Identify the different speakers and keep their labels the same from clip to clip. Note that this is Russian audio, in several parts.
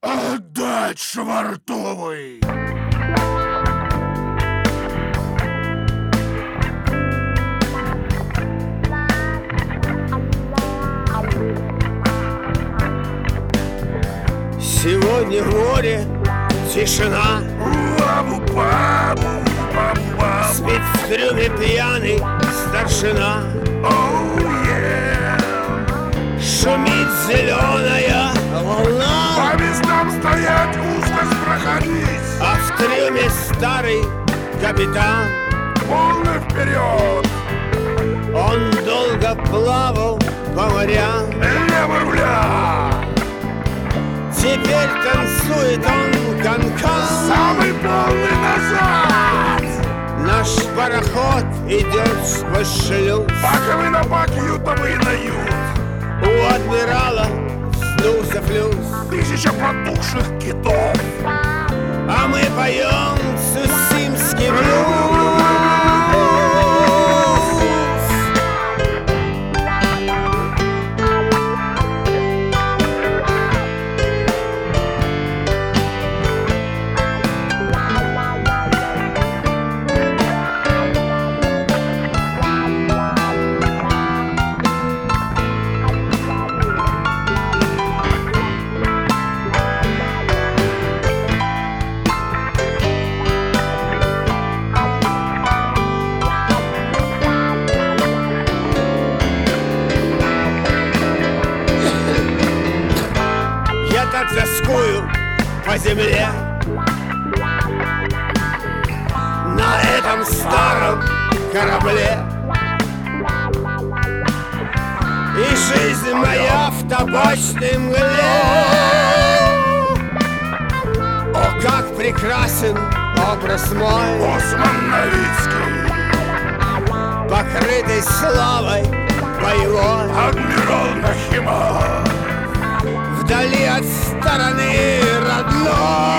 Speaker 1: Отдать швартовый!
Speaker 2: Сегодня в море тишина, спит в трюме пьяный старшина. Шумит зеленая волна,
Speaker 1: По местам стоять, узкость проходить,
Speaker 2: а в трюме старый капитан.
Speaker 1: полный вперед,
Speaker 2: Он долго плавал по морям,
Speaker 1: лево руля,
Speaker 2: теперь танцует он канкан.
Speaker 1: самый полный назад.
Speaker 2: Наш пароход идет сквозь шлюз,
Speaker 1: Баковый на бак, ютовый на ют,
Speaker 2: у адмирала сдулся флюс,
Speaker 1: 1000 потухших китов.
Speaker 2: а мы поем цусимский блюз. Так тоскую по земле на этом старом корабле, и жизнь моя в табачной мгле. О, как прекрасен образ мой,
Speaker 1: Осман Новицкий,
Speaker 2: покрытый славой боевой,
Speaker 1: адмирал Нахимов,
Speaker 2: вдали от стороны родной.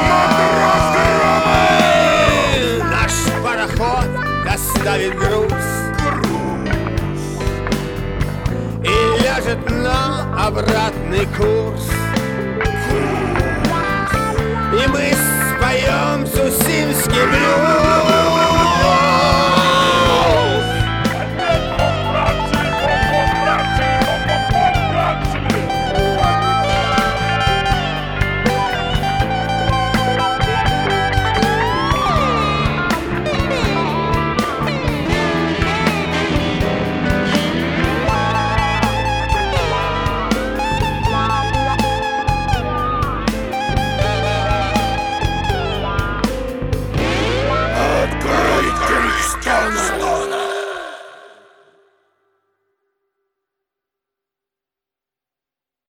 Speaker 2: Наш пароход доставит груз и ляжет на обратный курс. И мы